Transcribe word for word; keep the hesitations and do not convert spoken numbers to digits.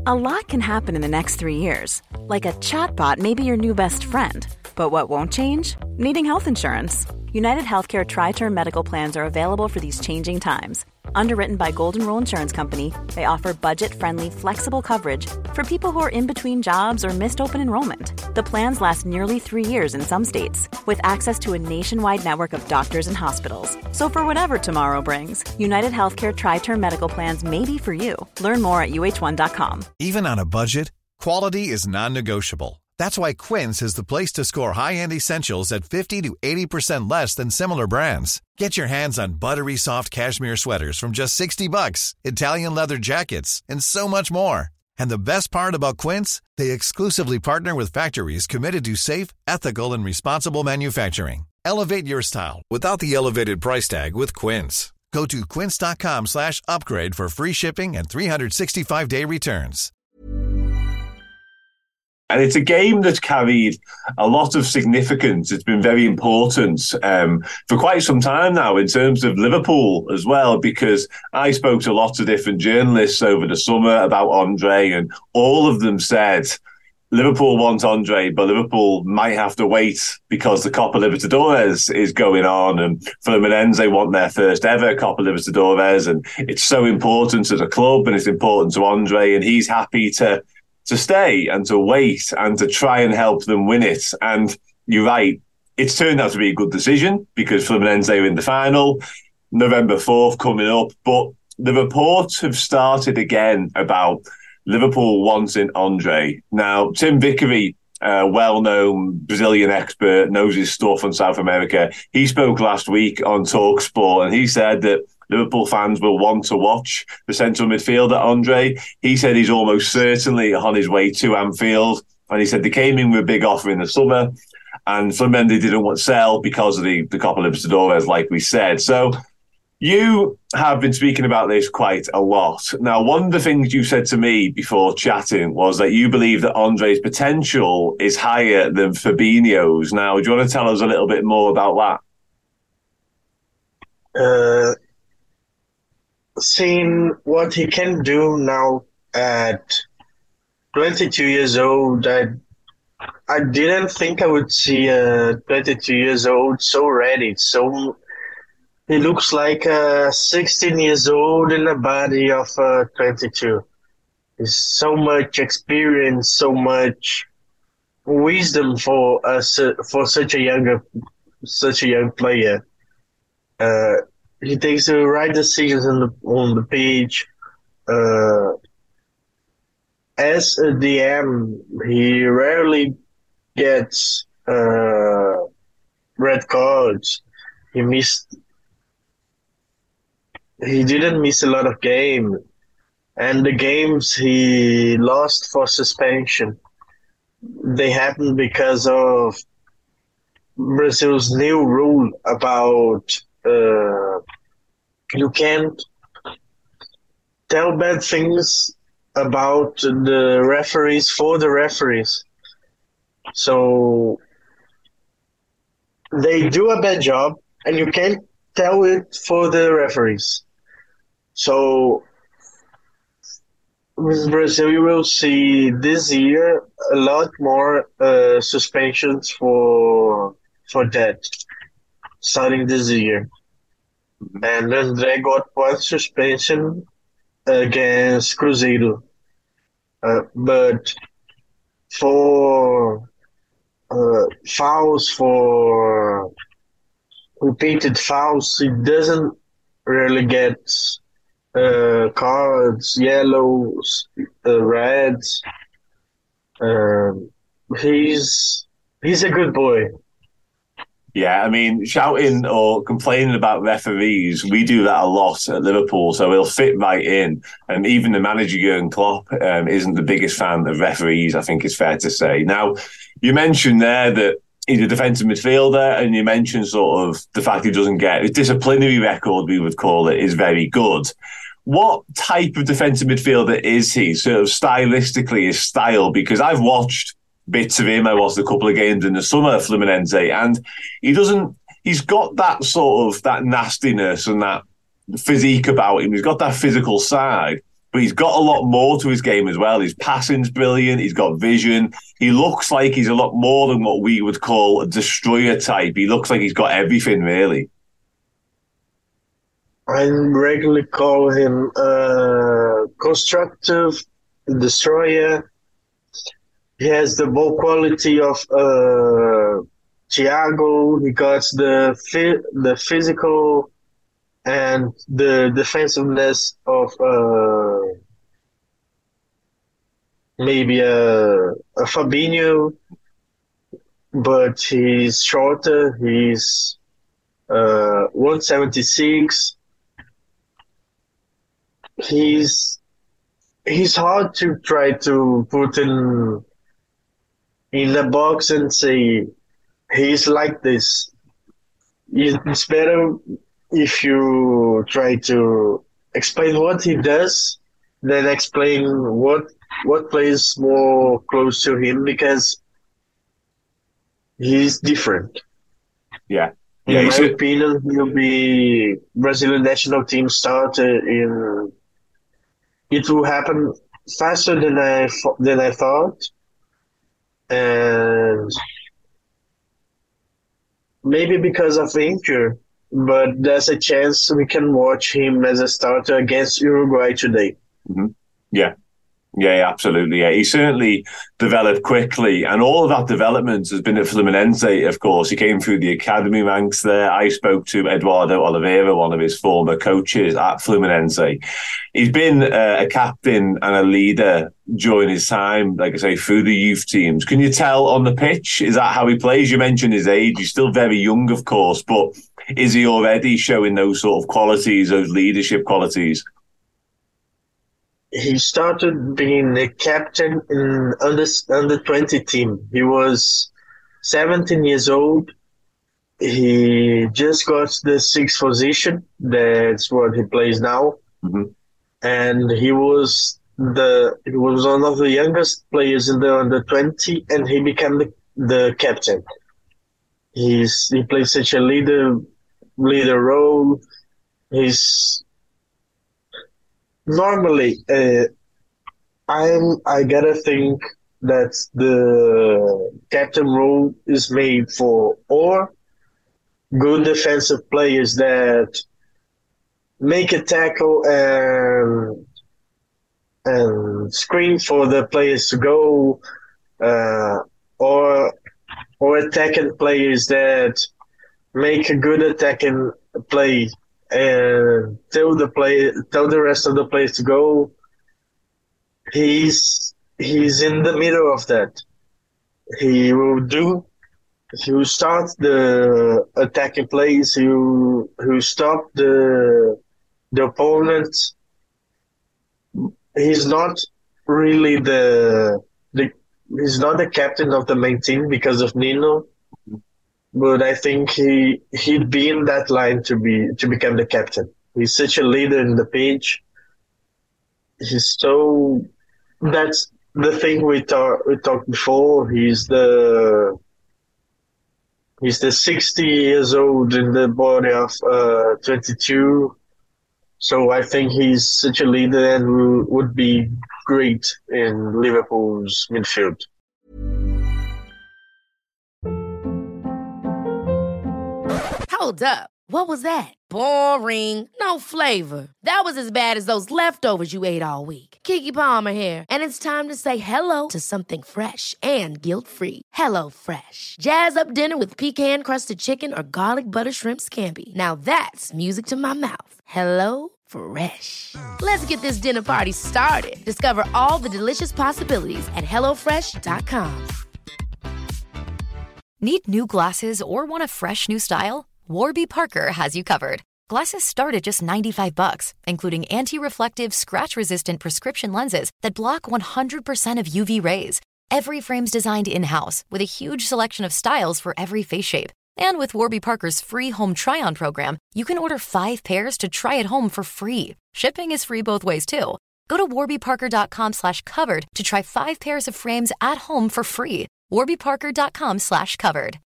A lot can happen in the next three years. Like a chatbot may be your new best friend. But what won't change? Needing health insurance. United Healthcare Tri-Term Medical Plans are available for these changing times. Underwritten by Golden Rule Insurance Company, they offer budget-friendly, flexible coverage for people who are in between jobs or missed open enrollment. The plans last nearly three years in some states, with access to a nationwide network of doctors and hospitals. So for whatever tomorrow brings, United Healthcare Tri-Term Medical Plans may be for you. Learn more at U H one dot com. Even on a budget, quality is non-negotiable. That's why Quince is the place to score high-end essentials at fifty to eighty percent less than similar brands. Get your hands on buttery soft cashmere sweaters from just sixty bucks, Italian leather jackets, and so much more. And the best part about Quince, they exclusively partner with factories committed to safe, ethical, and responsible manufacturing. Elevate your style without the elevated price tag with Quince. Go to quince.com slash upgrade for free shipping and three sixty-five day returns. And it's a game that's carried a lot of significance. It's been very important um, for quite some time now in terms of Liverpool as well, because I spoke to lots of different journalists over the summer about Andre, and all of them said Liverpool want Andre, but Liverpool might have to wait because the Copa Libertadores is going on, and Fluminense want their first ever Copa Libertadores, and it's so important as a club, and it's important to Andre, and he's happy to to stay and to wait and to try and help them win it. And you're right, it's turned out to be a good decision because Fluminense are in the final, November fourth coming up. But the reports have started again about Liverpool wanting Andre. Now, Tim Vickery, a well-known Brazilian expert, knows his stuff on South America. He spoke last week on TalkSport, and he said that Liverpool fans will want to watch the central midfielder, Andre. He said he's almost certainly on his way to Anfield. And he said they came in with a big offer in the summer, and Fluminense didn't want to sell because of the, the Copa Libertadores, like we said. So you have been speaking about this quite a lot. Now, one of the things you said to me before chatting was that you believe that Andre's potential is higher than Fabinho's. Now, do you want to tell us a little bit more about that? Uh... Seeing what he can do now at twenty-two years old, I, I didn't think I would see a twenty-two years old so ready. So he looks like a sixteen years old in the body of a twenty-two. There's so much experience, so much wisdom for us, for such a younger, such a young player. Uh, He takes the right decisions on the on the pitch. Uh, as a D M, he rarely gets uh, red cards. He missed. He didn't miss a lot of games, and the games he lost for suspension, they happened because of Brazil's new rule about. Uh, you can't tell bad things about the referees for the referees. So they do a bad job and you can't tell it for the referees. So with Brazil, you will see this year a lot more uh, suspensions for for that. Starting this year. And then they got one suspension against Cruzeiro. Uh, but for uh, fouls, for repeated fouls, he doesn't really get uh, cards, yellows, uh, reds. Uh, he's he's a good boy. Yeah, I mean, shouting or complaining about referees, we do that a lot at Liverpool, so he'll fit right in. And even the manager, Jurgen Klopp, um, isn't the biggest fan of referees, I think it's fair to say. Now, you mentioned there that he's a defensive midfielder, and you mentioned sort of the fact he doesn't get his disciplinary record, we would call it, is very good. What type of defensive midfielder is he, sort of stylistically, his style? Because I've watched bits of him. I watched a couple of games in the summer, Fluminense, and he doesn't, he's got that sort of, that nastiness and that physique about him. He's got that physical side, but he's got a lot more to his game as well. His passing's brilliant. He's got vision. He looks like he's a lot more than what we would call a destroyer type. He looks like he's got everything, really. I regularly call him a constructive destroyer. He has the ball quality of uh, Thiago. He got the fi- the physical and the defensiveness of uh, maybe a, a Fabinho, but he's shorter. He's uh, one seventy-six. He's he's hard to try to put in in the box and say he's like this. It's better if you try to explain what he does than explain what what plays more close to him, because he's different. Yeah. In yeah, my should... opinion, he'll be Brazilian national team starter in. It will happen faster than I than I thought, and maybe because of injury, but there's a chance we can watch him as a starter against Uruguay today. Mm-hmm. Yeah. Yeah, absolutely. Yeah, he certainly developed quickly, and all of that development has been at Fluminense. Of course, he came through the academy ranks there. I spoke to Eduardo Oliveira, one of his former coaches at Fluminense. He's been uh, a captain and a leader during his time, like I say, through the youth teams. Can you tell on the pitch? Is that how he plays? You mentioned his age. He's still very young, of course, but is he already showing those sort of qualities, those leadership qualities? He started being a captain in under under twenty team. He was seventeen years old. He just got the sixth position. That's what he plays now. Mm-hmm. And he was the he was one of the youngest players in the under twenty, and he became the, the captain. He's he plays such a leader leader role. He's Normally, uh, I'm. I gotta think that the captain role is made for or good defensive players that make a tackle and and screen for the players to go, uh, or or attacking players that make a good attacking play and tell the play, tell the rest of the players to go. He's he's in the middle of that. He will do. He will start the attacking plays. He will, he will stop the the opponent. He's not really the the. He's not the captain of the main team because of Nino. But I think he he'd be in that line to be to become the captain. He's such a leader in the pitch. He's so that's the thing we talked we talked before. He's the he's the sixty years old in the body of uh, twenty-two. So I think he's such a leader and would be great in Liverpool's midfield. Hold up. What was that? Boring. No flavor. That was as bad as those leftovers you ate all week. Keke Palmer here, and it's time to say hello to something fresh and guilt-free. Hello Fresh. Jazz up dinner with pecan-crusted chicken or garlic butter shrimp scampi. Now that's music to my mouth. Hello Fresh. Let's get this dinner party started. Discover all the delicious possibilities at hello fresh dot com. Need new glasses or want a fresh new style? Warby Parker has you covered. Glasses start at just ninety-five bucks, including anti-reflective, scratch-resistant prescription lenses that block one hundred percent of U V rays. Every frame's designed in-house with a huge selection of styles for every face shape. And with Warby Parker's free home try-on program, you can order five pairs to try at home for free. Shipping is free both ways, too. Go to warby parker dot com slash covered to try five pairs of frames at home for free. warby parker dot com slash covered.